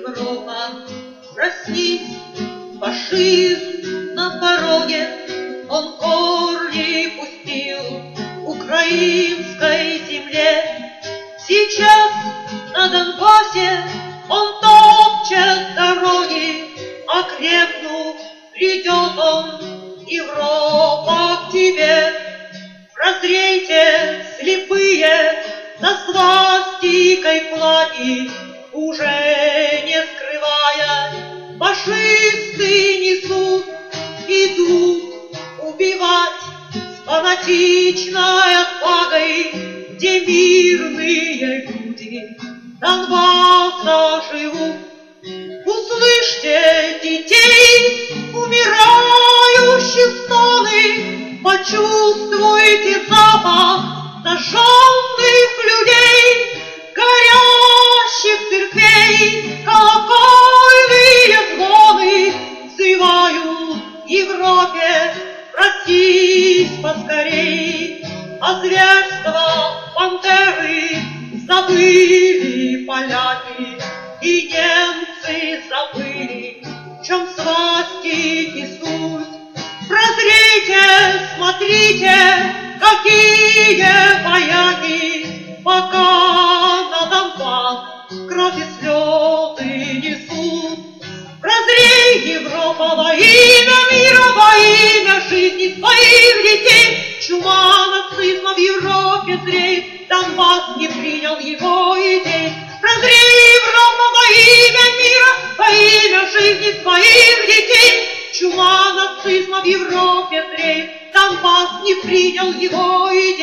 Европа, проснись, фашизм на пороге, он корни пустил в украинской земле. Сейчас на Донбассе он топчет дороги, окрепнув, придет он, Европа, к тебе. Прозрейте, слепые, за свастикой флаги, уже не скрывая, фашисты несут, идут убивать с фанатичной отвагой, где мирные люди Донбасса живут. Услышьте детей, умирающих стоны, почувствуйте запах зажженных людей, горящих церквей, колокольные звоны взывают Европе, проснись поскорей. А зверства пантеры забыли поляки, и немцы забыли, в чем свастики суть. Прозрейте, смотрите, какие вояки, пока на Донбасс кровь и слезы несут. Прозрей, Европа, во имя мира, во имя жизни своих детей. Чума нацизма в Европе зреет, Донбасс не принял его идей. Прозрей, Европа, во имя мира, во имя жизни своих детей. Чума нацизма в Европе зреет, Донбасс не принял его идей.